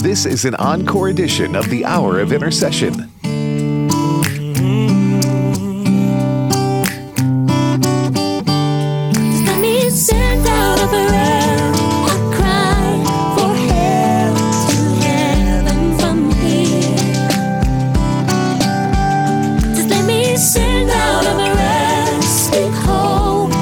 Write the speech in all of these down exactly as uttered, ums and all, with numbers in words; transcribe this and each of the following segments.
This is an encore edition of the Hour of Intercession. Let me send out a prayer, a cry for help to heaven from here. Just let me send out a prayer, speak hope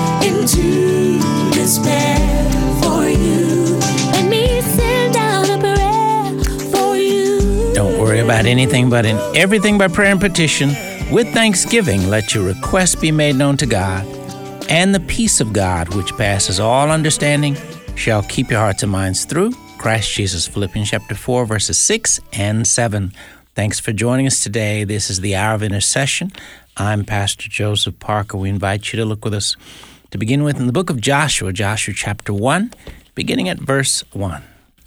into despair for you. Let me send out a prayer for you. Don't worry about anything but in everything by prayer and petition. With thanksgiving, let your requests be made known to God. And the peace of God, which passes all understanding, shall keep your hearts and minds through Christ Jesus. Philippians chapter four, verses six and seven. Thanks for joining us today. This is the Hour of Intercession. I'm Pastor Joseph Parker. We invite you to look with us to begin with in the book of Joshua, Joshua chapter one, beginning at verse one.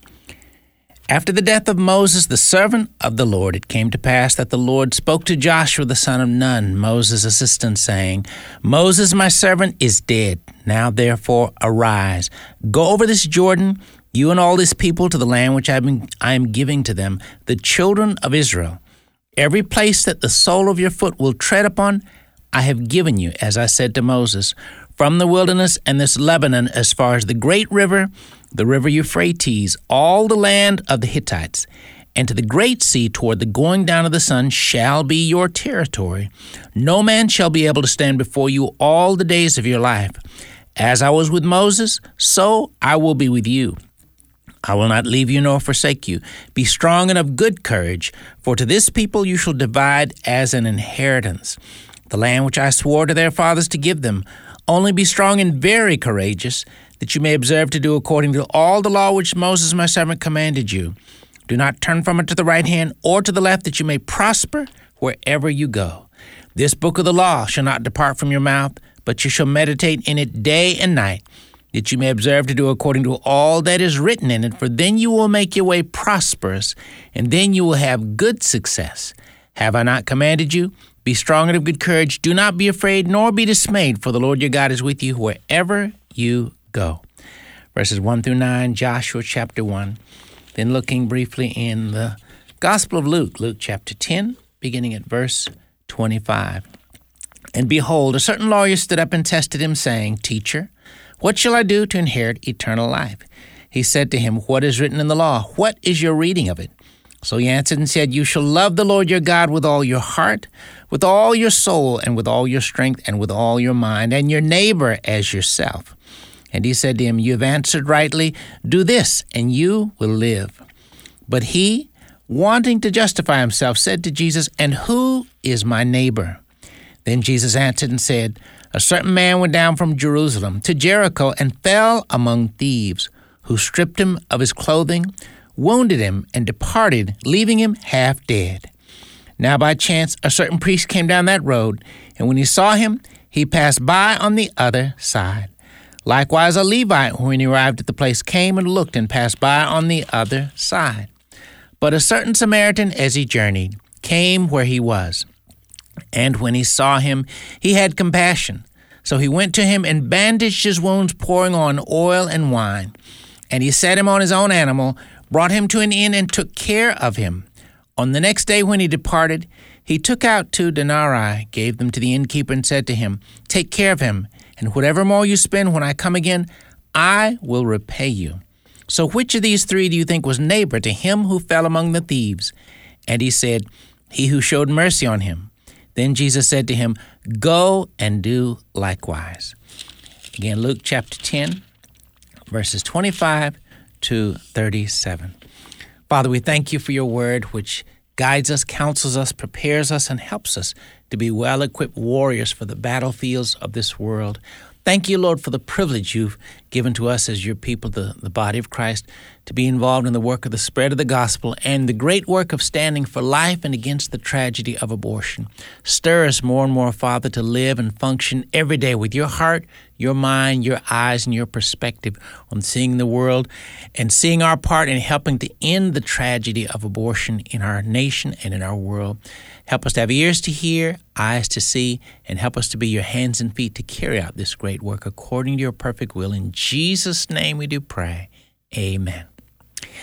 After the death of Moses, the servant of the Lord, it came to pass that the Lord spoke to Joshua the son of Nun, Moses' assistant, saying, Moses, my servant, is dead. Now therefore arise, go over this Jordan, you and all this people, to the land which I am, I am giving to them, the children of Israel. Every place that the sole of your foot will tread upon, I have given you, as I said to Moses, from the wilderness and this Lebanon as far as the great river, the river Euphrates, all the land of the Hittites, and to the great sea toward the going down of the sun shall be your territory. No man shall be able to stand before you all the days of your life. As I was with Moses, so I will be with you. I will not leave you nor forsake you. Be strong and of good courage, for to this people you shall divide as an inheritance the land which I swore to their fathers to give them. Only be strong and very courageous, that you may observe to do according to all the law which Moses my servant commanded you. Do not turn from it to the right hand or to the left, that you may prosper wherever you go. This book of the law shall not depart from your mouth, but you shall meditate in it day and night, that you may observe to do according to all that is written in it, for then you will make your way prosperous, and then you will have good success. Have I not commanded you? Be strong and of good courage. Do not be afraid, nor be dismayed, for the Lord your God is with you wherever you go. Verses one through nine, Joshua chapter one. Then looking briefly in the Gospel of Luke, Luke chapter ten, beginning at verse twenty-five. And behold, a certain lawyer stood up and tested him, saying, Teacher, what shall I do to inherit eternal life? He said to him, What is written in the law? What is your reading of it? So he answered and said, You shall love the Lord your God with all your heart, with all your soul, and with all your strength, and with all your mind, and your neighbor as yourself. And he said to him, You have answered rightly. Do this, and you will live. But he, wanting to justify himself, said to Jesus, And who is my neighbor? Then Jesus answered and said, A certain man went down from Jerusalem to Jericho and fell among thieves, who stripped him of his clothing, wounded him, and departed, leaving him half dead. Now by chance a certain priest came down that road, and when he saw him, he passed by on the other side. Likewise a Levite, when he arrived at the place, came and looked and passed by on the other side. But a certain Samaritan, as he journeyed, came where he was. And when he saw him, he had compassion. So he went to him and bandaged his wounds, pouring on oil and wine. And he set him on his own animal, brought him to an inn, and took care of him. On the next day when he departed, he took out two denarii, gave them to the innkeeper, and said to him, Take care of him, and whatever more you spend when I come again, I will repay you. So which of these three do you think was neighbor to him who fell among the thieves? And he said, He who showed mercy on him. Then Jesus said to him, Go and do likewise. Again, Luke chapter ten, verses twenty-five to thirty-seven. Father, we thank you for your word, which guides us, counsels us, prepares us, and helps us to be well-equipped warriors for the battlefields of this world. Thank you, Lord, for the privilege you've given to us as your people, the, the body of Christ, to be involved in the work of the spread of the gospel and the great work of standing for life and against the tragedy of abortion. Stir us more and more, Father, to live and function every day with your heart, your mind, your eyes, and your perspective on seeing the world and seeing our part in helping to end the tragedy of abortion in our nation and in our world. Help us to have ears to hear, eyes to see, and help us to be your hands and feet to carry out this great work according to your perfect will. In Jesus' name we do pray. Amen.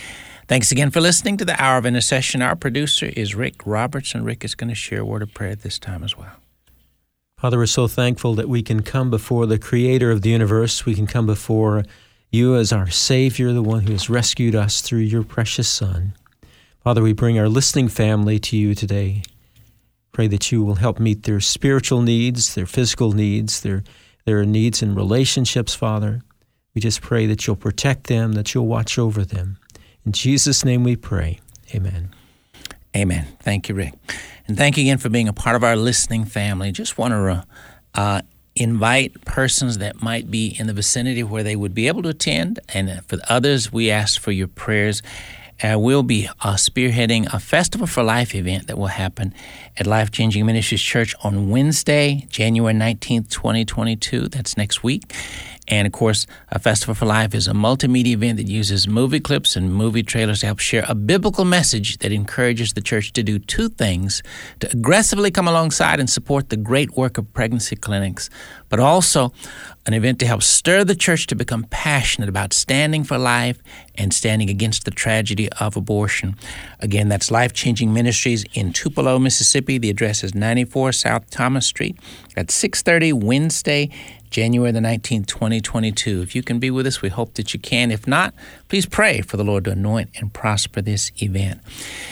Thanks again for listening to the Hour of Intercession. Our producer is Rick Roberts, and Rick is going to share a word of prayer at this time as well. Father, we're so thankful that we can come before the Creator of the universe. We can come before you as our Savior, the one who has rescued us through your precious Son. Father, we bring our listening family to you today. Pray that you will help meet their spiritual needs, their physical needs, their, their needs in relationships, Father. We just pray that you'll protect them, that you'll watch over them. In Jesus' name we pray. Amen. Amen. Thank you, Rick. And thank you again for being a part of our listening family. Just want to uh, invite persons that might be in the vicinity where they would be able to attend. And for others, we ask for your prayers. Uh, we'll be uh, spearheading a Festival for Life event that will happen at Life Changing Ministries Church on Wednesday, January nineteenth, twenty twenty-two. That's next week. And, of course, a Festival for Life is a multimedia event that uses movie clips and movie trailers to help share a biblical message that encourages the church to do two things: to aggressively come alongside and support the great work of pregnancy clinics, but also an event to help stir the church to become passionate about standing for life and standing against the tragedy of abortion. Again, that's Life Changing Ministries in Tupelo, Mississippi. The address is ninety-four South Thomas Street at six thirty Wednesday, January the nineteenth, twenty twenty-two. If you can be with us, we hope that you can. If not, please pray for the Lord to anoint and prosper this event.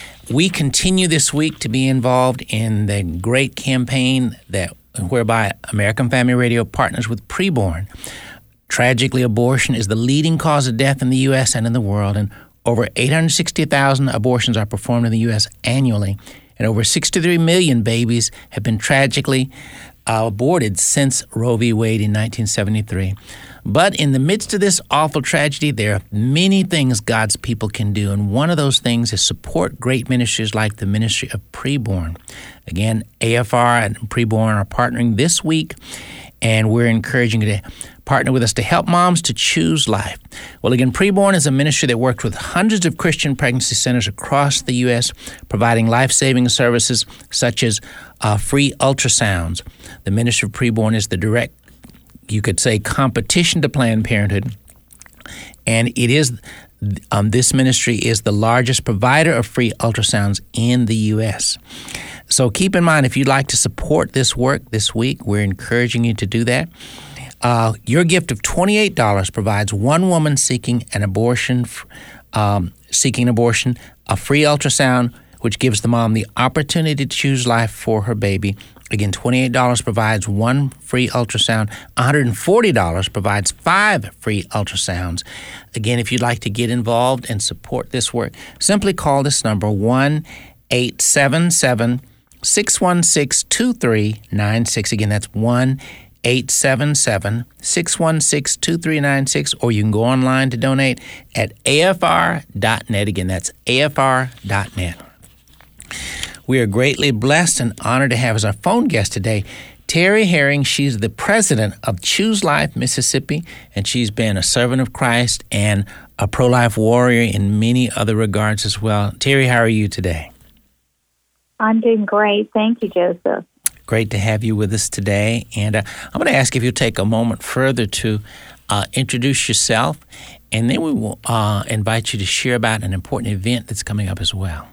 We continue this week to be involved in the great campaign that whereby American Family Radio partners with Preborn. Tragically, abortion is the leading cause of death in the U S and in the world, and over eight hundred sixty thousand abortions are performed in the U S annually, and over sixty-three million babies have been tragically uh, aborted since Roe v. Wade in nineteen seventy-three. But in the midst of this awful tragedy, there are many things God's people can do, and one of those things is support great ministries like the ministry of Preborn. Again, A F R and Preborn are partnering this week, and we're encouraging you to partner with us to help moms to choose life. Well, again, Preborn is a ministry that works with hundreds of Christian pregnancy centers across the U S, providing life-saving services such as uh, free ultrasounds. The ministry of Preborn is the direct, you could say, competition to Planned Parenthood, and it is um, this ministry is the largest provider of free ultrasounds in the U S. So keep in mind, if you'd like to support this work this week, we're encouraging you to do that. Uh, your gift of twenty-eight dollars provides one woman seeking an abortion, um, seeking abortion, a free ultrasound, which gives the mom the opportunity to choose life for her baby. Again, twenty-eight dollars provides one free ultrasound. one hundred forty dollars provides five free ultrasounds. Again, if you'd like to get involved and support this work, simply call this number, one eight seven seven, six one six, two three nine six. Again, that's one eight seven seven, six one six, two three nine six, or you can go online to donate at A F R dot net. Again, that's A F R dot net. We are greatly blessed and honored to have as our phone guest today Terry Herring. She's the president of Choose Life Mississippi, and she's been a servant of Christ and a pro-life warrior in many other regards as well. Terry, how are you today? I'm doing great. Thank you, Joseph. Great to have you with us today. And uh, I'm going to ask if you'll take a moment further to uh, introduce yourself, and then we will uh, invite you to share about an important event that's coming up as well.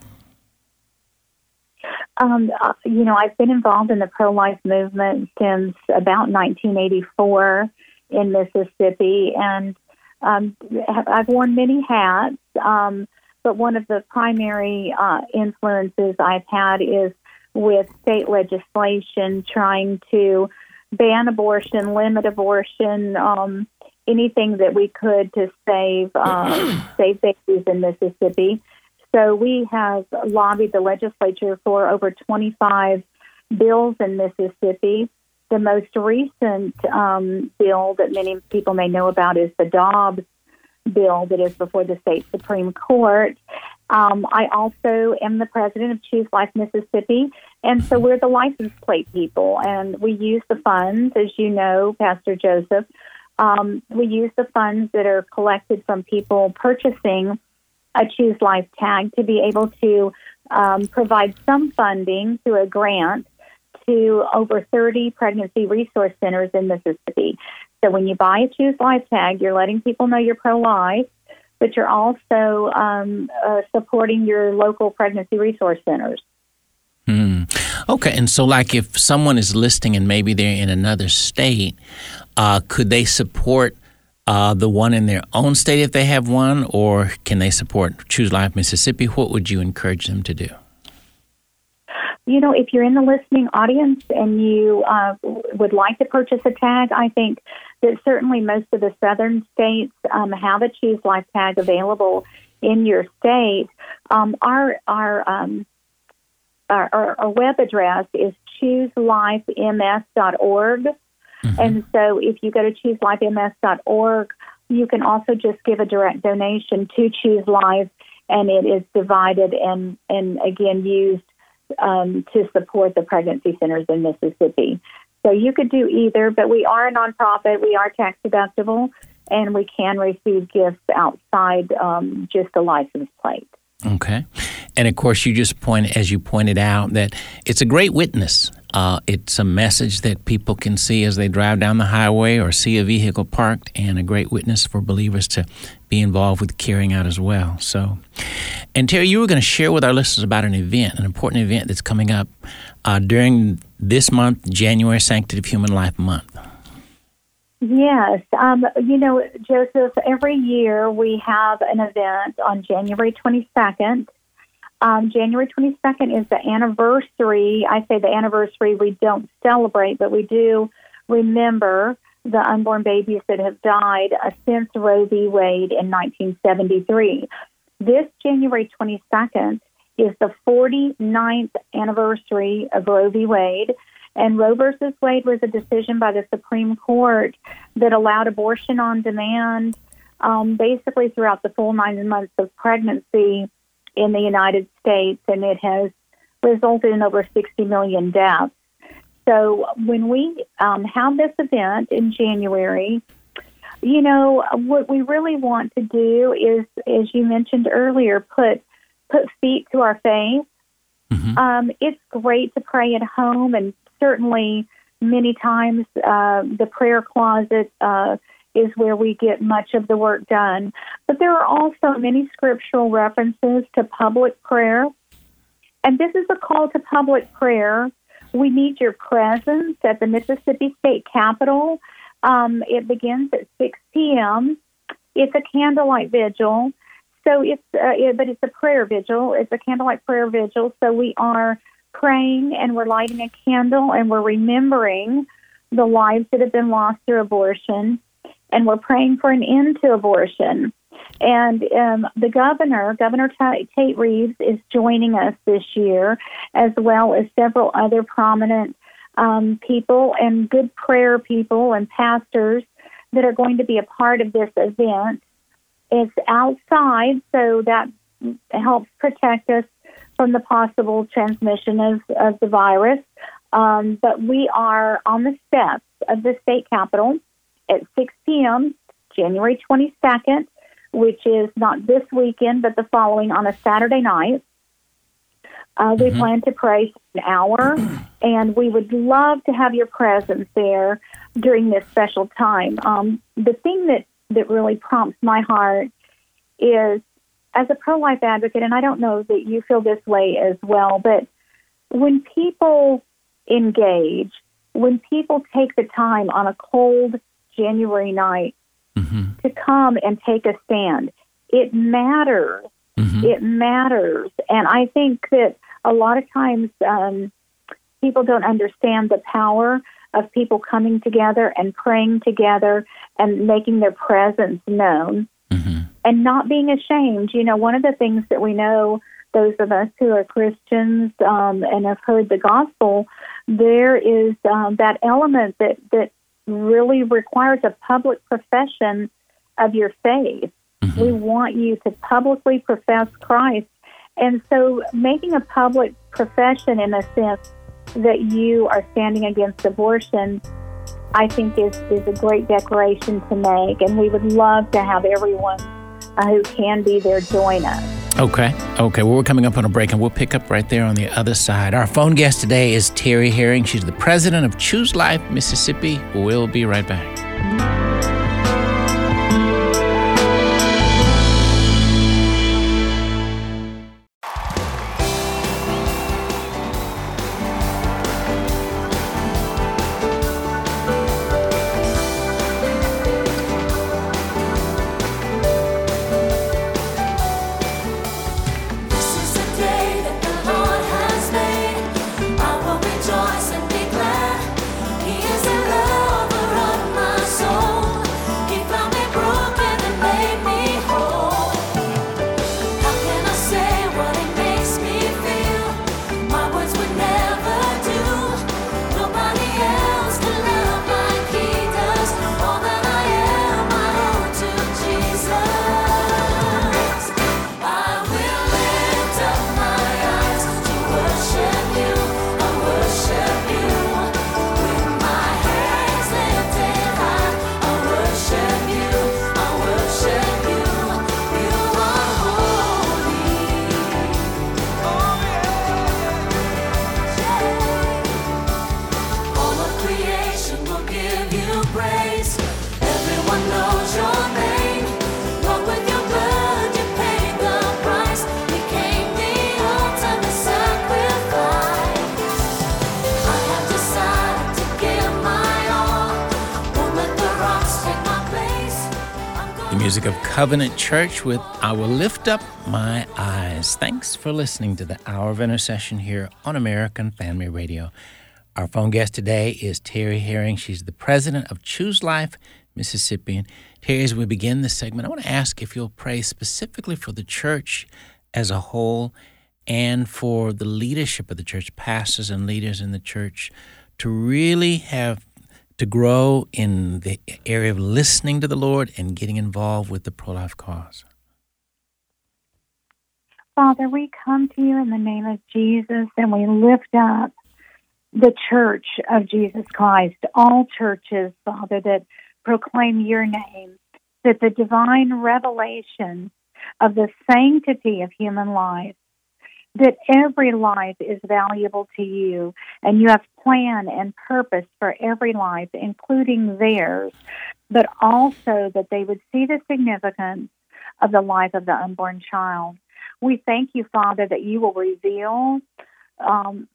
Um, uh, you know, I've been involved in the pro-life movement since about nineteen eighty-four in Mississippi, and um, I've worn many hats, um, but one of the primary uh, influences I've had is with state legislation trying to ban abortion, limit abortion, um, anything that we could to save um, save babies in Mississippi. So we have lobbied the legislature for over twenty-five bills in Mississippi. The most recent um, bill that many people may know about is the Dobbs bill that is before the state Supreme Court. Um, I also am the president of Choose Life Mississippi, and so we're the license plate people, and we use the funds, as you know, Pastor Joseph, um, we use the funds that are collected from people purchasing a Choose Life tag to be able to um, provide some funding through a grant to over thirty pregnancy resource centers in Mississippi. So when you buy a Choose Life tag, you're letting people know you're pro-life. but you're also um, uh, supporting your local pregnancy resource centers. Hmm. Okay, and so like if someone is listening and maybe they're in another state, uh, could they support uh, the one in their own state if they have one, or can they support Choose Life Mississippi? What would you encourage them to do? You know, if you're in the listening audience and you uh, would like to purchase a tag, I think that certainly most of the southern states um, have a Choose Life tag available in your state. Um, our our, um, our our our web address is choose life m s dot org, mm-hmm. and so if you go to choose life m s dot org, you can also just give a direct donation to Choose Life, and it is divided and and again used Um, to support the pregnancy centers in Mississippi. So you could do either, but we are a nonprofit, we are tax deductible, and we can receive gifts outside um, just a license plate. Okay. And of course, you just pointed, as you pointed out, that it's a great witness. Uh, it's a message that people can see as they drive down the highway or see a vehicle parked, and a great witness for believers to be involved with carrying out as well. So, and Terry, you were going to share with our listeners about an event, an important event that's coming up uh, during this month, January Sanctity of Human Life Month. Yes. Um, you know, Joseph, every year we have an event on January twenty-second. Um, January twenty-second is the anniversary. I say the anniversary, we don't celebrate, but we do remember the unborn babies that have died uh, since Roe v. Wade in nineteen seventy-three. This January twenty-second is the forty-ninth anniversary of Roe v. Wade, and Roe versus Wade was a decision by the Supreme Court that allowed abortion on demand um, basically throughout the full nine months of pregnancy in the United States, and it has resulted in over sixty million deaths. So when we um, have this event in January, you know, what we really want to do is, as you mentioned earlier, put put feet to our faith. Mm-hmm. Um, it's great to pray at home, and certainly many times uh, the prayer closet uh, is where we get much of the work done. But there are also many scriptural references to public prayer. And this is a call to public prayer. We need your presence at the Mississippi State Capitol. Um, it begins at six p.m. It's a candlelight vigil. So it's, uh, it, but it's a prayer vigil. It's a candlelight prayer vigil. So we are praying and we're lighting a candle and we're remembering the lives that have been lost through abortion. And we're praying for an end to abortion. And um, the governor, Governor Tate Reeves, is joining us this year, as well as several other prominent um, people and good prayer people and pastors that are going to be a part of this event. It's outside, so that helps protect us from the possible transmission of, of the virus. Um, but we are on the steps of the state capitol at six p.m., January twenty-second, which is not this weekend, but the following on a Saturday night. Uh, we mm-hmm. plan to pray for an hour, and we would love to have your presence there during this special time. Um, the thing that, that really prompts my heart is, as a pro-life advocate, and I don't know that you feel this way as well, but when people engage, when people take the time on a cold January night mm-hmm. to come and take a stand, it matters. Mm-hmm. It matters. And I think that a lot of times um, people don't understand the power of people coming together and praying together and making their presence known mm-hmm. and not being ashamed. You know, one of the things that we know, those of us who are Christians um, and have heard the gospel, there is um, that element that, that really requires a public profession of your faith. Mm-hmm. We want you to publicly profess Christ. And so making a public profession in a sense that you are standing against abortion, I think is, is a great declaration to make. And we would love to have everyone uh, who can be there join us. Okay. Okay. Well, we're coming up on a break, and we'll pick up right there on the other side. Our phone guest today is Terry Herring. She's the president of Choose Life Mississippi. We'll be right back. music of Covenant Church with I Will Lift Up My Eyes. Thanks for listening to the Hour of Intercession here on American Family Radio. Our phone guest today is Terry Herring. She's the president of Choose Life Mississippi. And Terry, as we begin this segment, I want to ask if you'll pray specifically for the church as a whole and for the leadership of the church, pastors and leaders in the church, to really have to grow in the area of listening to the Lord and getting involved with the pro-life cause. Father, we come to you in the name of Jesus, and we lift up the church of Jesus Christ, all churches, Father, that proclaim your name, that the divine revelation of the sanctity of human life, that every life is valuable to you, and you have plan and purpose for every life, including theirs, but also that they would see the significance of the life of the unborn child. We thank you, Father, that you will reveal um,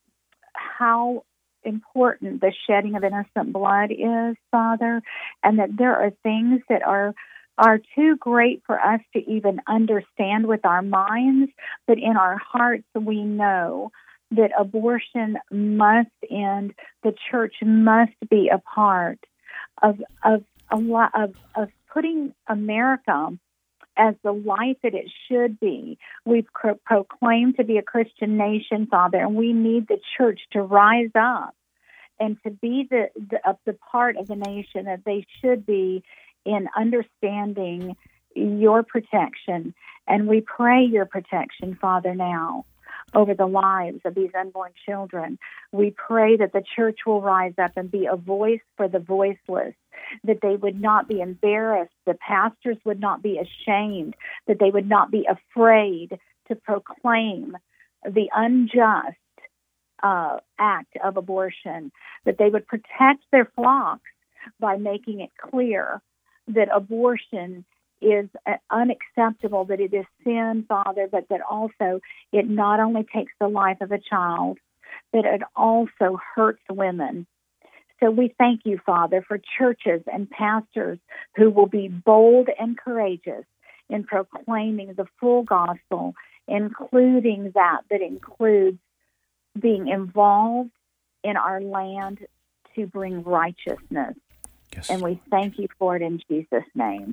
how important the shedding of innocent blood is, Father, and that there are things that are are too great for us to even understand with our minds, but in our hearts we know that abortion must end. The church must be a part of of a lot of, of putting America as the life that it should be. We've pro- proclaimed to be a Christian nation, Father, and we need the church to rise up and to be the the, uh, the part of the nation that they should be in understanding your protection. And we pray your protection, Father, now over the lives of these unborn children. We pray that the church will rise up and be a voice for the voiceless, that they would not be embarrassed, the pastors would not be ashamed, that they would not be afraid to proclaim the unjust uh, act of abortion, that they would protect their flocks by making it clear that abortion is unacceptable, that it is sin, Father, but that also it not only takes the life of a child, but it also hurts women. So we thank you, Father, for churches and pastors who will be bold and courageous in proclaiming the full gospel, including that that includes being involved in our land to bring righteousness. Yes. And we thank you for it in Jesus' name.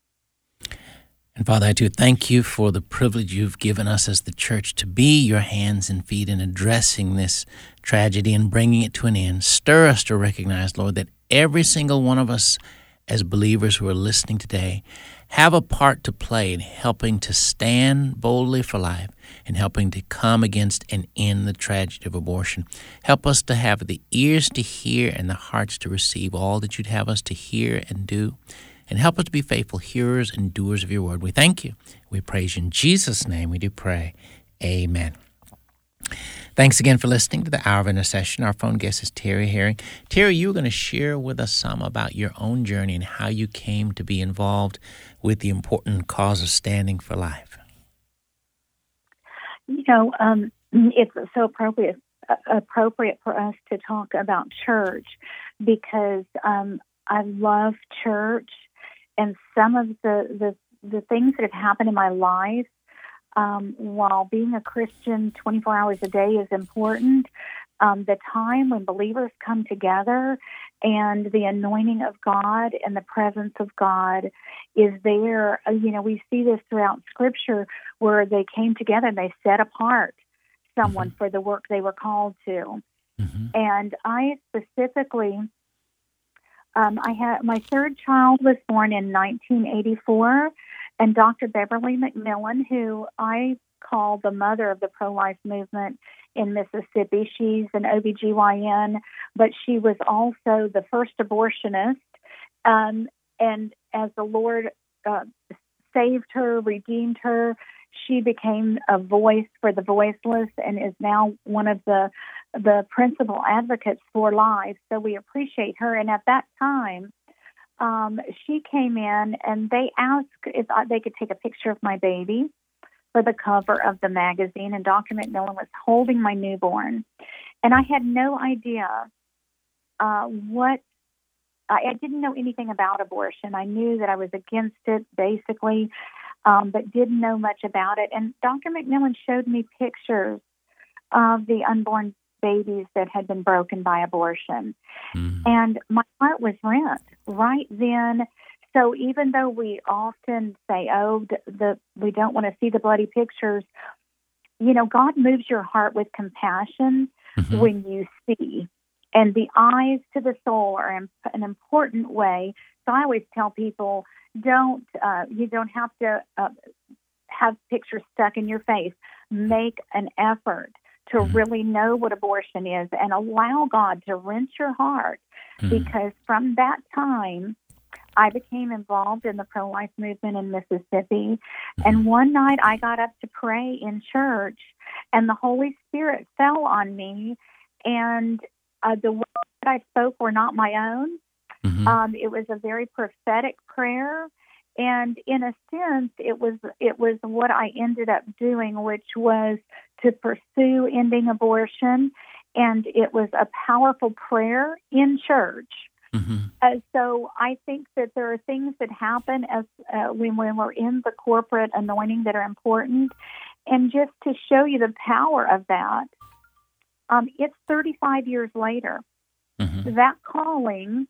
And Father, I do thank you for the privilege you've given us as the church to be your hands and feet in addressing this tragedy and bringing it to an end. Stir us to recognize, Lord, that every single one of us as believers who are listening today have a part to play in helping to stand boldly for life and helping to come against and end the tragedy of abortion. Help us to have the ears to hear and the hearts to receive all that you'd have us to hear and do. And help us to be faithful hearers and doers of your word. We thank you. We praise you. In Jesus' name we do pray. Amen. Thanks again for listening to the Hour of Intercession. Our phone guest is Terry Herring. Terry, you were going to share with us some about your own journey and how you came to be involved with the important cause of standing for life. You know, um, it's so appropriate uh, appropriate for us to talk about church because um, I love church, and some of the, the, the things that have happened in my life, um, while being a Christian twenty-four hours a day is important, um, the time when believers come together and the anointing of God and the presence of God is there. You know, we see this throughout Scripture where they came together and they set apart someone mm-hmm. for the work they were called to. Mm-hmm. And I specifically... Um, I had my third child was born in nineteen eighty-four, and Doctor Beverly McMillan, who I call the mother of the pro-life movement in Mississippi, she's an O B G Y N, but she was also the first abortionist. Um, and as the Lord uh, saved her, redeemed her, she became a voice for the voiceless and is now one of the the principal advocates for life. So we appreciate her. And at that time, um, she came in and they asked if I, they could take a picture of my baby for the cover of the magazine. And Doctor McMillan was holding my newborn. And I had no idea uh, what I, I didn't know anything about abortion. I knew that I was against it, basically, um, but didn't know much about it. And Doctor McMillan showed me pictures of the unborn babies that had been broken by abortion. Mm. And my heart was rent right then. So even though we often say, oh, the, the we don't want to see the bloody pictures, you know, God moves your heart with compassion mm-hmm. when you see. And the eyes to the soul are in, an important way. So I always tell people, don't uh, you don't have to uh, have pictures stuck in your face. Make an effort to mm-hmm. really know what abortion is and allow God to wrench your heart. Mm-hmm. Because from that time, I became involved in the pro-life movement in Mississippi. And one night I got up to pray in church, and the Holy Spirit fell on me, and uh, the words that I spoke were not my own. Mm-hmm. Um, it was a very prophetic prayer, and in a sense, it was it was what I ended up doing, which was to pursue ending abortion, and it was a powerful prayer in church. Mm-hmm. Uh, so I think that there are things that happen as uh, when, when we're in the corporate anointing that are important. And just to show you the power of that, um, it's thirty-five years later. Mm-hmm. That calling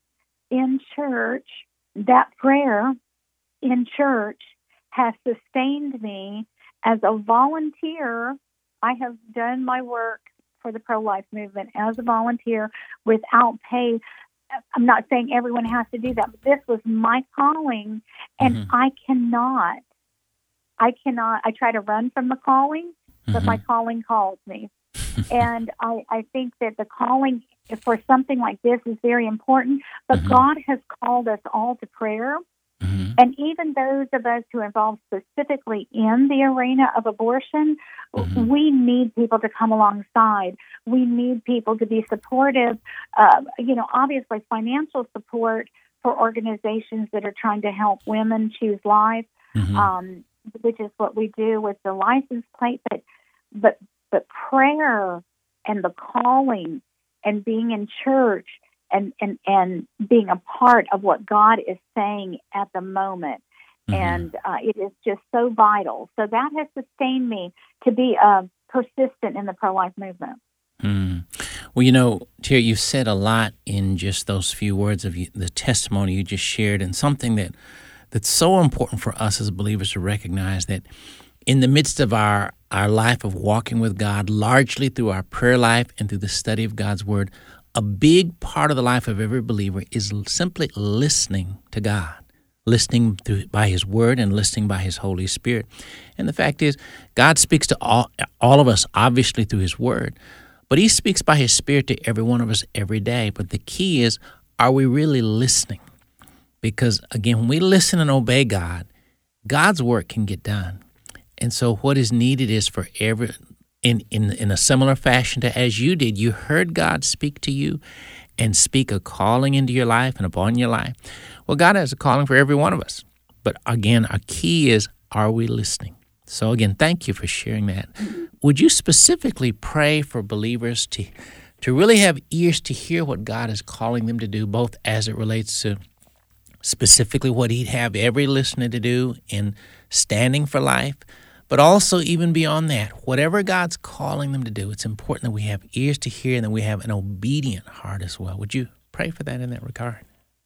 in church, that prayer in church has sustained me as a volunteer. I have done my work for the pro-life movement as a volunteer without pay. I'm not saying everyone has to do that, but this was my calling, and mm-hmm. I cannot, I cannot, I try to run from the calling, but mm-hmm. my calling calls me. And I, I think that the calling for something like this is very important, but mm-hmm. God has called us all to prayer. Mm-hmm. And even those of us who are involved specifically in the arena of abortion, mm-hmm. we need people to come alongside. We need people to be supportive, uh, you know, obviously financial support for organizations that are trying to help women choose life, mm-hmm. um, which is what we do with the license plate. But, but, but prayer and the calling and being in church And, and and being a part of what God is saying at the moment. Mm-hmm. And uh, it is just so vital. So that has sustained me to be uh, persistent in the pro-life movement. Mm. Well, you know, Terry, you've said a lot in just those few words of you, the testimony you just shared, and something that that's so important for us as believers to recognize that in the midst of our, our life of walking with God, largely through our prayer life and through the study of God's Word, a big part of the life of every believer is simply listening to God, listening through, by His Word and listening by His Holy Spirit. And the fact is, God speaks to all, all of us, obviously, through His Word, but He speaks by His Spirit to every one of us every day. But the key is, are we really listening? Because, again, when we listen and obey God, God's work can get done. And so what is needed is for every... In, in in a similar fashion to as you did, you heard God speak to you and speak a calling into your life and upon your life. Well, God has a calling for every one of us. But again, our key is, are we listening? So again, thank you for sharing that. Would you specifically pray for believers to, to really have ears to hear what God is calling them to do, both as it relates to specifically what He'd have every listener to do in standing for life, but also even beyond that, whatever God's calling them to do, it's important that we have ears to hear and that we have an obedient heart as well. Would you pray for that in that regard?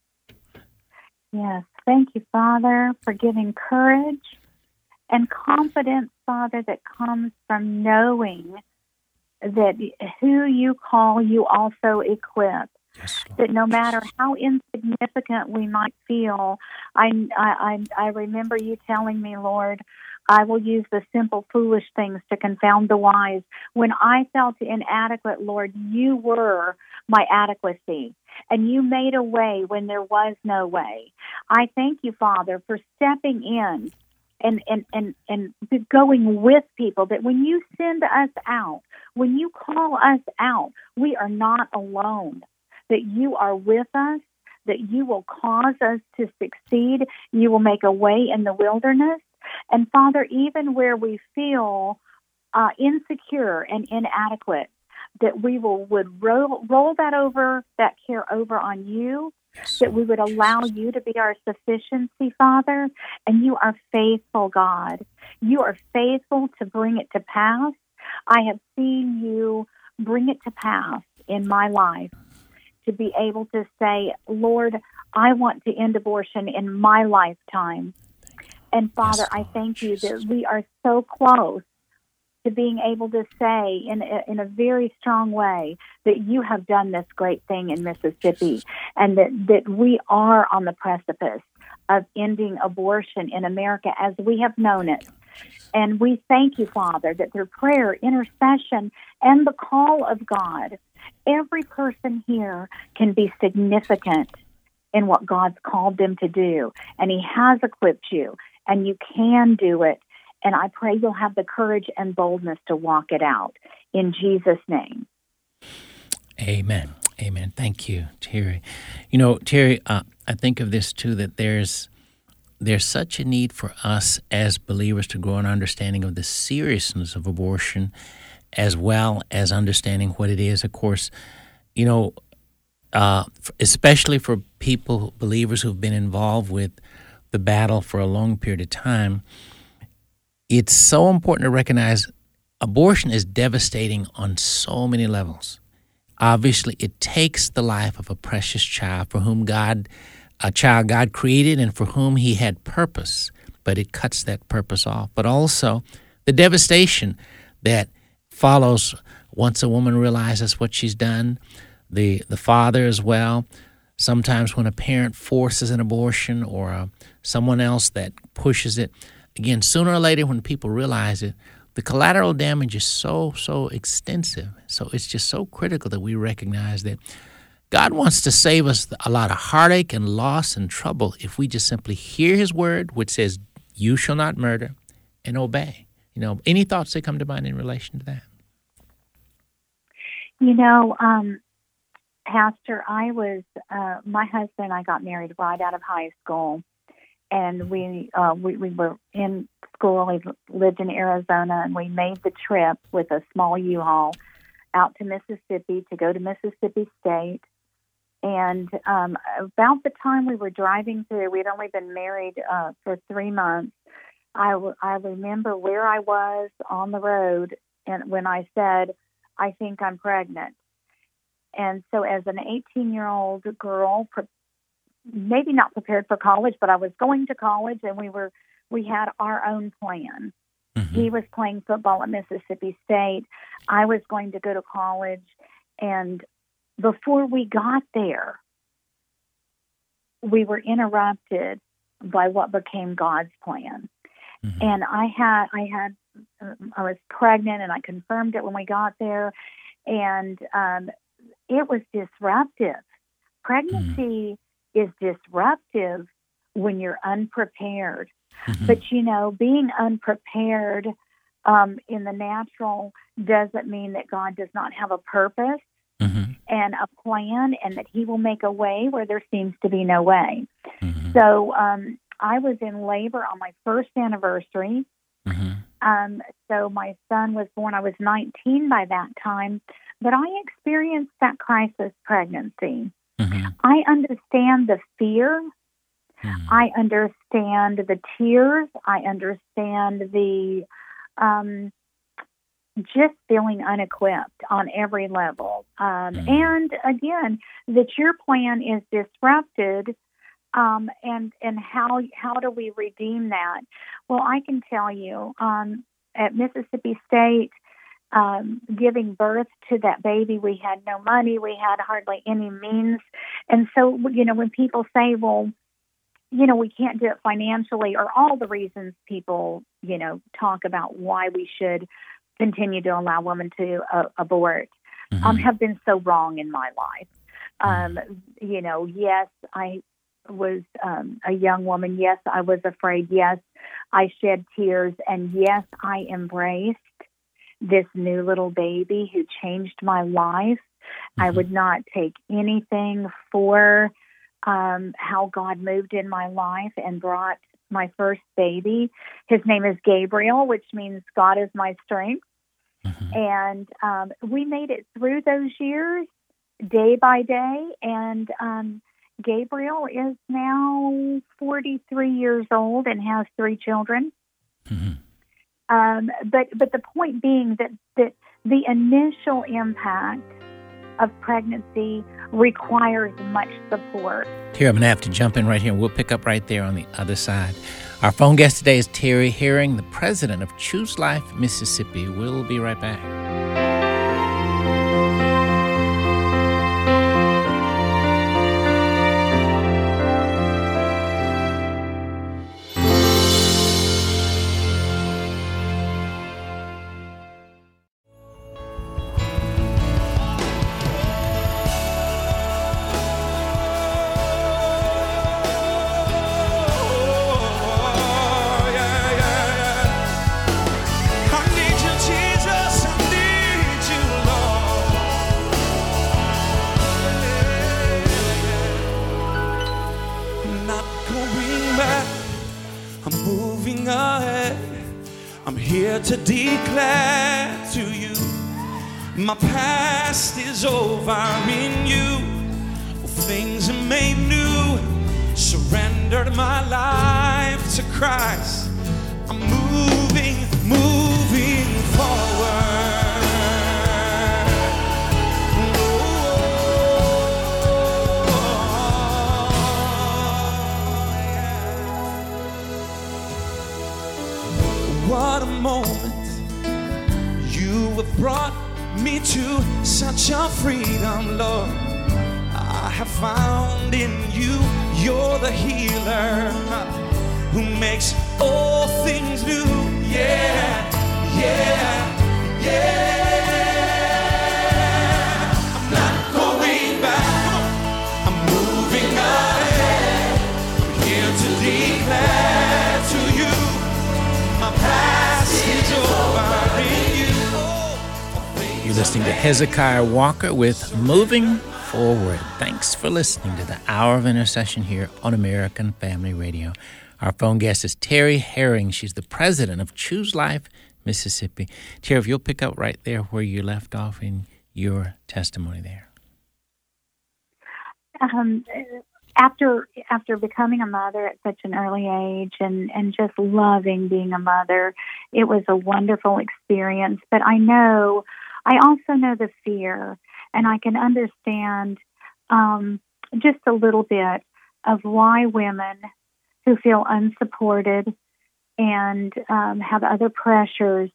Yes. Thank you, Father, for giving courage and confidence, Father, that comes from knowing that who you call, you also equip. Yes, Lord. That no matter how insignificant we might feel, I, I, I remember you telling me, Lord, I will use the simple, foolish things to confound the wise. When I felt inadequate, Lord, you were my adequacy, and you made a way when there was no way. I thank you, Father, for stepping in and, and, and, and going with people, that when you send us out, when you call us out, we are not alone, that you are with us, that you will cause us to succeed. You will make a way in the wilderness. And Father, even where we feel uh, insecure and inadequate, that we will would roll, roll that over, that care over on you, that we would allow you to be our sufficiency, Father. And you are faithful, God. You are faithful to bring it to pass. I have seen you bring it to pass in my life, to be able to say, Lord, I want to end abortion in my lifetime. And Father, yes, I thank you that we are so close to being able to say in a, in a very strong way that you have done this great thing in Mississippi, and that, that we are on the precipice of ending abortion in America as we have known it. And we thank you, Father, that through prayer, intercession, and the call of God, every person here can be significant in what God's called them to do. And He has equipped you, and you can do it. And I pray you'll have the courage and boldness to walk it out. In Jesus' name. Amen. Amen. Thank you, Terry. You know, Terry, uh, I think of this too, that there's there's such a need for us as believers to grow an understanding of the seriousness of abortion, as well as understanding what it is. Of course, you know, uh, especially for people, believers who've been involved with the battle for a long period of time, it's so important to recognize abortion is devastating on so many levels. Obviously, it takes the life of a precious child for whom God, a child God created and for whom He had purpose, but it cuts that purpose off. But also the devastation that follows once a woman realizes what she's done, the, the father as well. Sometimes when a parent forces an abortion or uh, someone else that pushes it, again, sooner or later when people realize it, the collateral damage is so, so extensive. So it's just so critical that we recognize that God wants to save us a lot of heartache and loss and trouble if we just simply hear His word, which says, you shall not murder, and obey. You know, any thoughts that come to mind in relation to that? You know, um, Pastor, I was, uh, my husband and I got married right out of high school. And we, uh, we we were in school. We lived in Arizona, and we made the trip with a small U-Haul out to Mississippi to go to Mississippi State. And um, about the time we were driving through, we'd only been married uh, for three months. I, w- I remember where I was on the road, and when I said, "I think I'm pregnant." And so, as an eighteen-year-old girl, pre- maybe not prepared for college, but I was going to college, and we were we had our own plan. Mm-hmm. He was playing football at Mississippi State. I was going to go to college, and before we got there, we were interrupted by what became God's plan. Mm-hmm. And I had I had I was pregnant, and I confirmed it when we got there, and um, it was disruptive. Pregnancy mm-hmm. is disruptive when you're unprepared. Mm-hmm. But, you know, being unprepared um, in the natural doesn't mean that God does not have a purpose mm-hmm. and a plan, and that He will make a way where there seems to be no way. Mm-hmm. So um, I was in labor on my first anniversary. Mm-hmm. Um, so my son was born. I was nineteen by that time, but I experienced that crisis pregnancy. Mm-hmm. I understand the fear. Mm-hmm. I understand the tears. I understand the um, just feeling unequipped on every level. Um, mm-hmm. And again, that your plan is disrupted. Um, and and how how do we redeem that? Well, I can tell you, um, at Mississippi State, um, giving birth to that baby, we had no money, we had hardly any means, and so you know when people say, well, you know, we can't do it financially, or all the reasons people you know talk about why we should continue to allow women to uh, abort, mm-hmm. um, have been so wrong in my life. Um, you know, yes, I. was um, a young woman. Yes, I was afraid. Yes, I shed tears. And yes, I embraced this new little baby who changed my life. Mm-hmm. I would not take anything for um, how God moved in my life and brought my first baby. His name is Gabriel, which means God is my strength. Mm-hmm. And um, we made it through those years, day by day. And, um, Gabriel is now forty-three years old and has three children. Mm-hmm. Um, but but the point being that, that the initial impact of pregnancy requires much support. Terry, I'm going to have to jump in right here. We'll pick up right there on the other side. Our phone guest today is Terry Herring, the president of Choose Life Mississippi. We'll be right back. To declare to you, my past is over in you. Things are made new. Surrendered my life to Christ. I'm moving, moving forward. What a moment. You have brought me to such a freedom, Lord. I have found in you, you're the healer who makes all things new. Yeah, yeah, yeah. I'm not going back. I'm moving ahead. I'm here to declare to you, my past is over in you. You're listening to Hezekiah Walker with Moving Forward. Thanks for listening to the Hour of Intercession here on American Family Radio. Our phone guest is Terry Herring. She's the president of Choose Life Mississippi. Terry, if you'll pick up right there where you left off in your testimony there. Um, after after becoming a mother at such an early age and, and just loving being a mother, it was a wonderful experience. But I know, I also know the fear, and I can understand um, just a little bit of why women who feel unsupported and um, have other pressures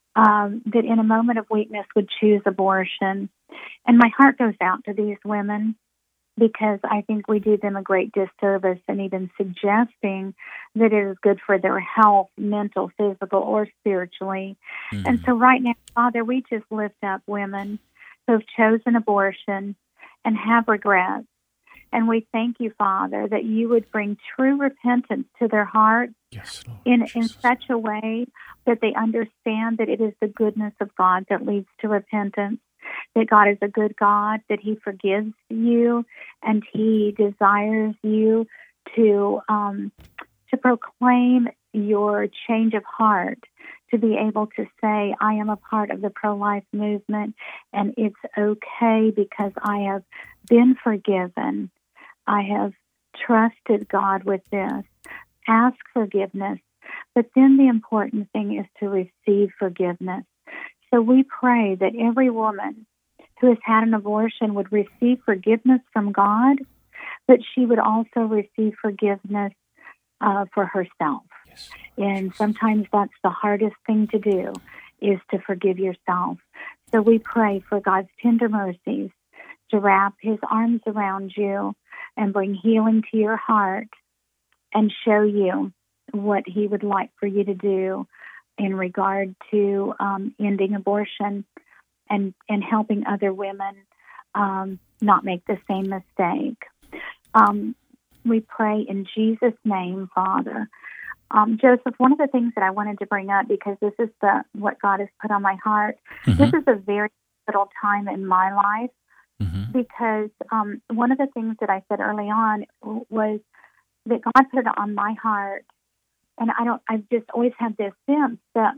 um, that in a moment of weakness would choose abortion. And my heart goes out to these women because I think we do them a great disservice in even suggesting that it is good for their health, mental, physical, or spiritually. Mm-hmm. And so right now, Father, we just lift up women who have chosen abortion and have regrets. And we thank you, Father, that you would bring true repentance to their hearts. Yes, Lord in, Jesus. in such a way that they understand that it is the goodness of God that leads to repentance, that God is a good God, that he forgives you, and he desires you to um, to proclaim your change of heart, to be able to say, I am a part of the pro-life movement, and it's okay because I have been forgiven. I have trusted God with this. Ask forgiveness. But then the important thing is to receive forgiveness. So we pray that every woman who has had an abortion would receive forgiveness from God, but she would also receive forgiveness uh, for herself. Yes. And sometimes that's the hardest thing to do, is to forgive yourself. So we pray for God's tender mercies to wrap his arms around you and bring healing to your heart and show you what he would like for you to do in regard to um, ending abortion and, and helping other women um, not make the same mistake. Um, we pray in Jesus' name, Father. Um, Joseph, one of the things that I wanted to bring up, because this is the what God has put on my heart, mm-hmm. this is a very pivotal time in my life, mm-hmm. because um, one of the things that I said early on was that God put it on my heart, and I don't. I've just always had this sense that,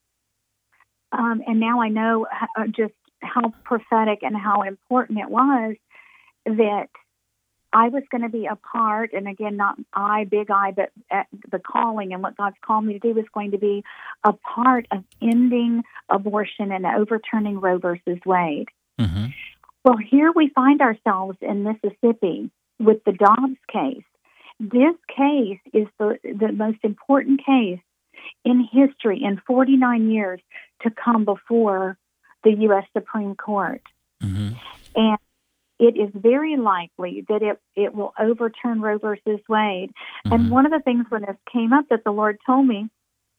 um, and now I know how, just how prophetic and how important it was that I was going to be a part, and again, not I, big I, but uh, the calling and what God's called me to do was going to be a part of ending abortion and overturning Roe versus Wade. Mm-hmm. Well, here we find ourselves in Mississippi with the Dobbs case. This case is the, the most important case in history in forty-nine years to come before the U S Supreme Court. Mm-hmm. And it is very likely that it, it will overturn Roe versus Wade. Mm-hmm. And one of the things when this came up that the Lord told me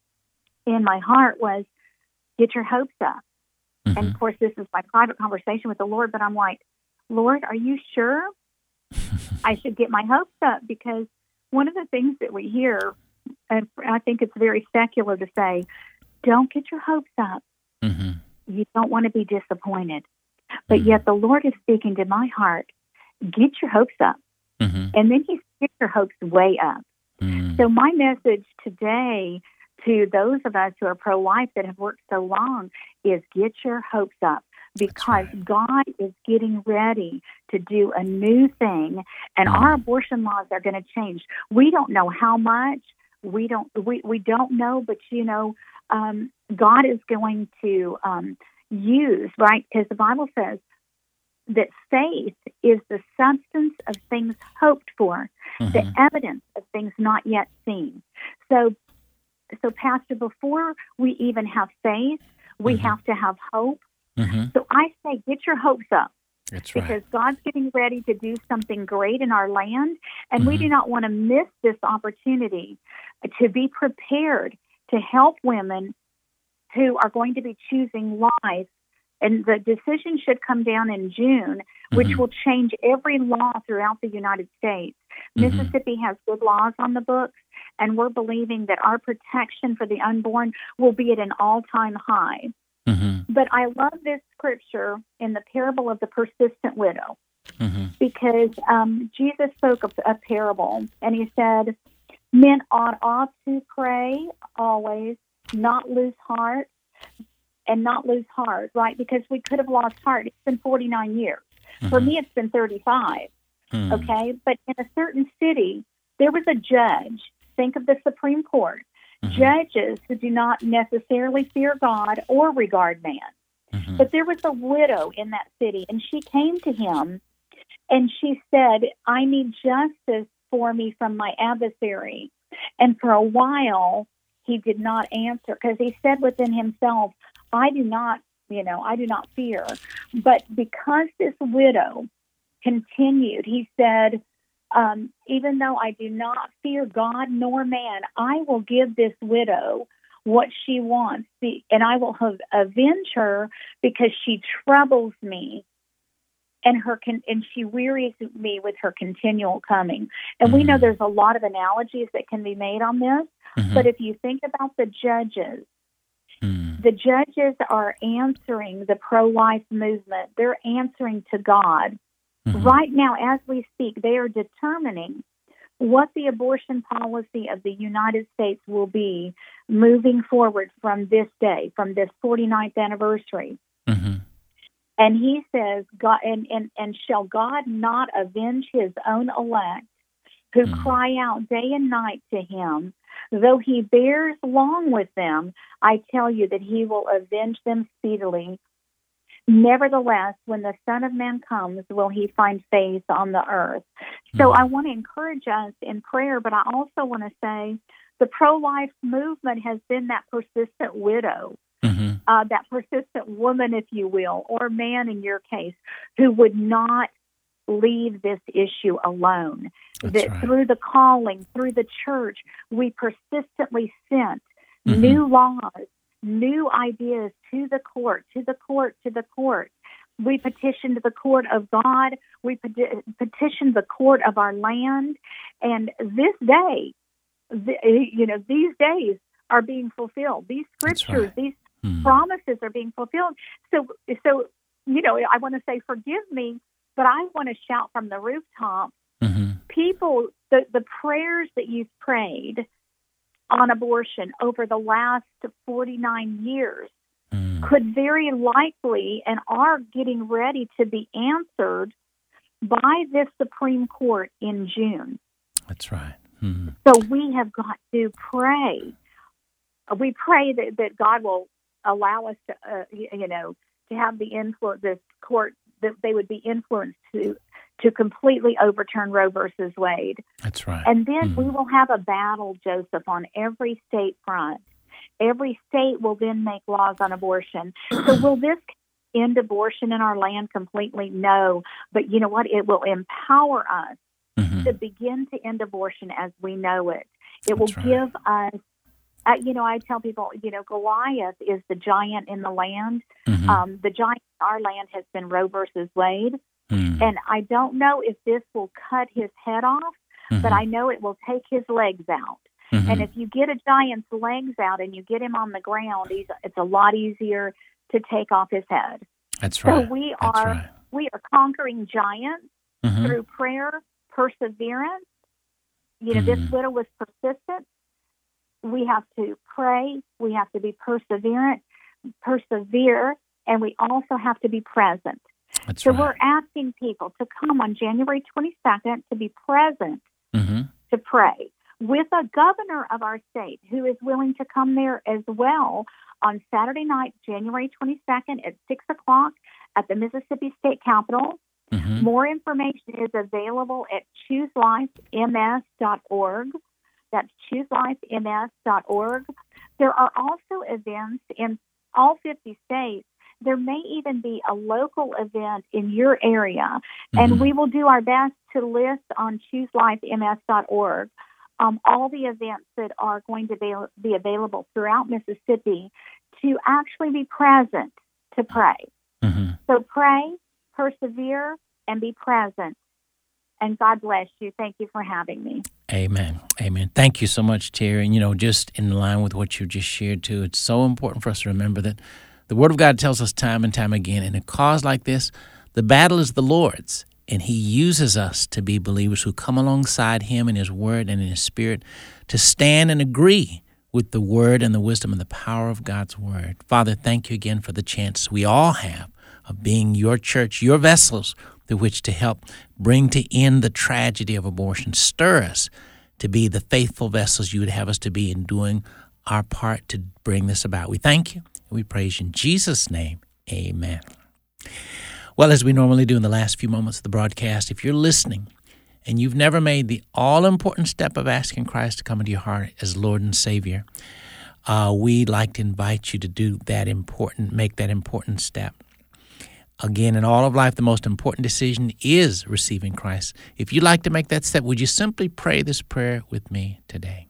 in my heart was, get your hopes up. Mm-hmm. And, of course, this is my private conversation with the Lord, but I'm like, Lord, are you sure I should get my hopes up? Because one of the things that we hear, and I think it's very secular to say, don't get your hopes up. Mm-hmm. You don't want to be disappointed. But yet the Lord is speaking to my heart, get your hopes up. Mm-hmm. And then he gets your hopes way up. Mm-hmm. So my message today to those of us who are pro-life that have worked so long is get your hopes up, because right. God is getting ready to do a new thing, and Mm-hmm. our abortion laws are going to change. We don't know how much. We don't. We, we don't know, but you know, um, God is going to um, use, right? Because the Bible says that faith is the substance of things hoped for, Mm-hmm. the evidence of things not yet seen. So, so Pastor, before we even have faith, we Mm-hmm. have to have hope. Mm-hmm. So I say, get your hopes up. That's right. Because God's getting ready to do something great in our land, and Mm-hmm. we do not want to miss this opportunity to be prepared to help women who are going to be choosing life. And the decision should come down in June, which Mm-hmm. will change every law throughout the United States. Mm-hmm. Mississippi has good laws on the books, and we're believing that our protection for the unborn will be at an all-time high. Mm-hmm. But I love this scripture in the parable of the persistent widow, Mm-hmm. because um, Jesus spoke of a parable, and he said, men ought, ought to pray always, not lose heart, and not lose heart, right? Because we could have lost heart. It's been forty-nine years. Mm-hmm. For me, it's been thirty-five, Mm-hmm. okay? But in a certain city, there was a judge. Think of the Supreme Court. Mm-hmm. Judges who do not necessarily fear God or regard man. Mm-hmm. But there was a widow in that city, and she came to him, and she said, I need justice for me from my adversary. And for a while, he did not answer, because he said within himself, I do not, you know, I do not fear. But because this widow continued, he said, um, even though I do not fear God nor man, I will give this widow what she wants, and I will have, avenge her because she troubles me, and her con- and she wearies me with her continual coming. And Mm-hmm. we know there's a lot of analogies that can be made on this, Mm-hmm. but if you think about the judges, Mm-hmm. the judges are answering the pro-life movement. They're answering to God. Mm-hmm. Right now, as we speak, they are determining what the abortion policy of the United States will be moving forward from this day, from this forty-ninth anniversary. Mm-hmm. And he says, God, and, and, and shall God not avenge his own elect who Mm-hmm. cry out day and night to him? Though he bears long with them, I tell you that he will avenge them speedily. Nevertheless, when the Son of Man comes, will he find faith on the earth? So I want to encourage us in prayer, but I also want to say the pro-life movement has been that persistent widow, Mm-hmm. uh, that persistent woman, if you will, or man in your case, who would not leave this issue alone. That's That right. through the calling, through the church, we persistently sent Mm-hmm. new laws, new ideas to the court, to the court, to the court. We petitioned the court of God. We peti- petitioned the court of our land. And this day, the, you know, these days are being fulfilled. These That's scriptures, right. these Mm-hmm. promises are being fulfilled. So, so you know, I want to say, forgive me, but I want to shout from the rooftop, Mm-hmm. people, the, the prayers that you've prayed on abortion over the last forty-nine years Mm-hmm. could very likely and are getting ready to be answered by this Supreme Court in June. That's right. Mm-hmm. So we have got to pray. We pray that, that God will allow us to, uh, you know, to have the influence, this court, that they would be influenced to to completely overturn Roe versus Wade. That's right. And then mm-hmm. we will have a battle, Joseph, on every state front. Every state will then make laws on abortion. So will this end abortion in our land completely? No. But you know what? It will empower us mm-hmm. to begin to end abortion as we know it. It That's will right. give us, uh, you know, I tell people, you know, Goliath is the giant in the land. Mm-hmm. Um, the giant in our land has been Roe versus Wade. Mm-hmm. And I don't know if this will cut his head off, mm-hmm. but I know it will take his legs out. Mm-hmm. And if you get a giant's legs out and you get him on the ground, he's, it's a lot easier to take off his head. That's right. So we That's are right. we are conquering giants mm-hmm. through prayer, perseverance. You know, mm-hmm. this widow was persistent. We have to pray. We have to be perseverant, persevere, and we also have to be present. That's so right. we're asking people to come on January twenty-second to be present mm-hmm. to pray with a governor of our state who is willing to come there as well on Saturday night, January twenty-second at six o'clock at the Mississippi State Capitol. Mm-hmm. More information is available at choose life m s dot org. That's choose life m s dot org. There are also events in all fifty states. There may even be a local event in your area, mm-hmm. and we will do our best to list on choose life m s dot org um, all the events that are going to be, be available throughout Mississippi to actually be present to pray. Mm-hmm. So pray, persevere, and be present. And God bless you. Thank you for having me. Amen. Amen. Thank you so much, Terry. And, you know, just in line with what you just shared, too, it's so important for us to remember that the Word of God tells us time and time again, in a cause like this, the battle is the Lord's, and He uses us to be believers who come alongside Him in His Word and in His Spirit to stand and agree with the Word and the wisdom and the power of God's Word. Father, thank you again for the chance we all have of being your church, your vessels through which to help bring to end the tragedy of abortion. Stir us to be the faithful vessels you would have us to be in doing our part to bring this about. We thank you. We praise you in Jesus' name. Amen. Well, as we normally do in the last few moments of the broadcast, if you're listening and you've never made the all-important step of asking Christ to come into your heart as Lord and Savior, uh, we'd like to invite you to do that important, make that important step. Again, in all of life, the most important decision is receiving Christ. If you'd like to make that step, would you simply pray this prayer with me today?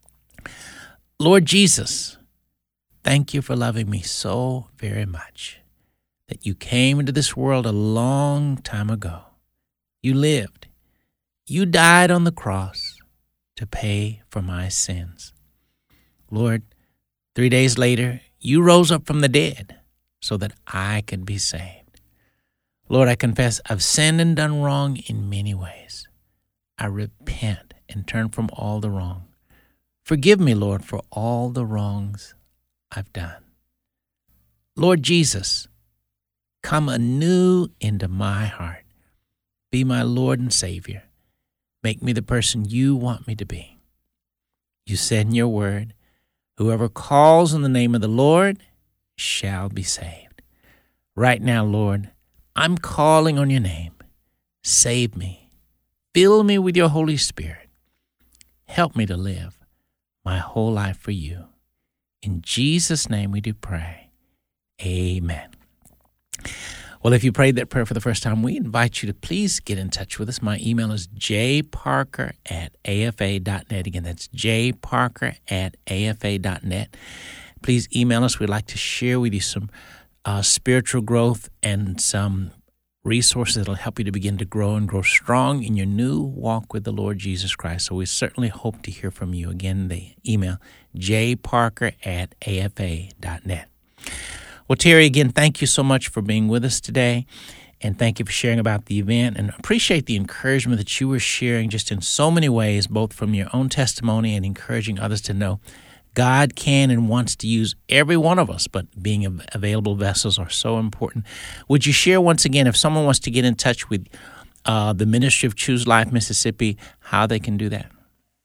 Lord Jesus, thank you for loving me so very much that you came into this world a long time ago. You lived. You died on the cross to pay for my sins. Lord, three days later, you rose up from the dead so that I could be saved. Lord, I confess I've sinned and done wrong in many ways. I repent and turn from all the wrong. Forgive me, Lord, for all the wrongs I've done. Lord Jesus, come anew into my heart. Be my Lord and Savior. Make me the person you want me to be. You said in your word, whoever calls on the name of the Lord shall be saved. Right now, Lord, I'm calling on your name. Save me. Fill me with your Holy Spirit. Help me to live my whole life for you. In Jesus' name we do pray. Amen. Well, if you prayed that prayer for the first time, we invite you to please get in touch with us. My email is j parker at a f a dot net. Again, that's j parker at a f a dot net. Please email us. We'd like to share with you some uh, spiritual growth and some resources that will help you to begin to grow and grow strong in your new walk with the Lord Jesus Christ. So we certainly hope to hear from you. Again, the email, j parker at a f a dot net. Well, Terry, again, thank you so much for being with us today, and thank you for sharing about the event, and appreciate the encouragement that you were sharing just in so many ways, both from your own testimony and encouraging others to know God can and wants to use every one of us, but being available vessels are so important. Would you share once again, if someone wants to get in touch with uh, the Ministry of Choose Life Mississippi, how they can do that?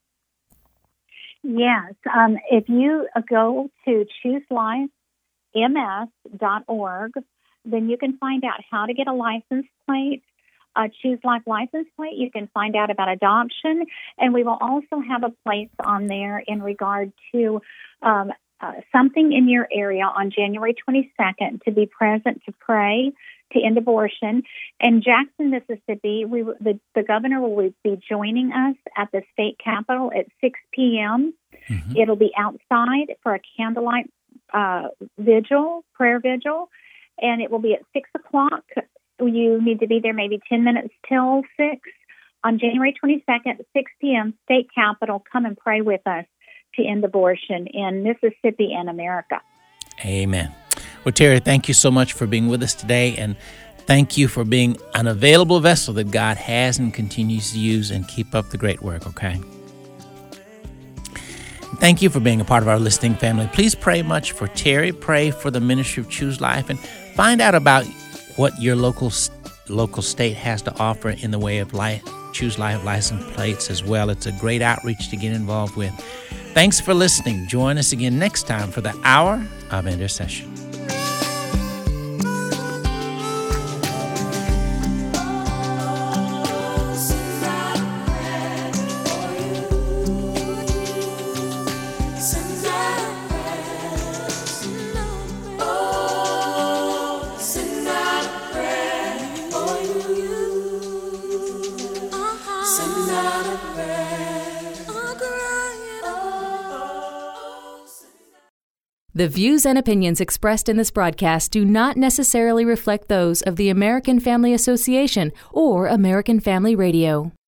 Yes. Um, if you go to choose life m s dot org, then you can find out how to get a license plate, a Choose Life license plate. You can find out about adoption, and we will also have a place on there in regard to um, uh, something in your area on January twenty-second to be present to pray to end abortion. In Jackson, Mississippi, we the, the governor will be joining us at the state capitol at six p.m. Mm-hmm. It'll be outside for a candlelight uh, vigil, prayer vigil, and it will be at six o'clock. You need to be there maybe ten minutes till six. On January twenty-second at six p.m., state capitol, come and pray with us to end abortion in Mississippi and America. Amen. Well, Terry, thank you so much for being with us today, and thank you for being an available vessel that God has and continues to use, and keep up the great work, okay? Thank you for being a part of our listening family. Please pray much for Terry. Pray for the Ministry of Choose Life, and find out about what your local local state has to offer in the way of life, Choose Life license plates as well. It's a great outreach to get involved with. Thanks for listening. Join us again next time for the Hour of Intercession. The views and opinions expressed in this broadcast do not necessarily reflect those of the American Family Association or American Family Radio.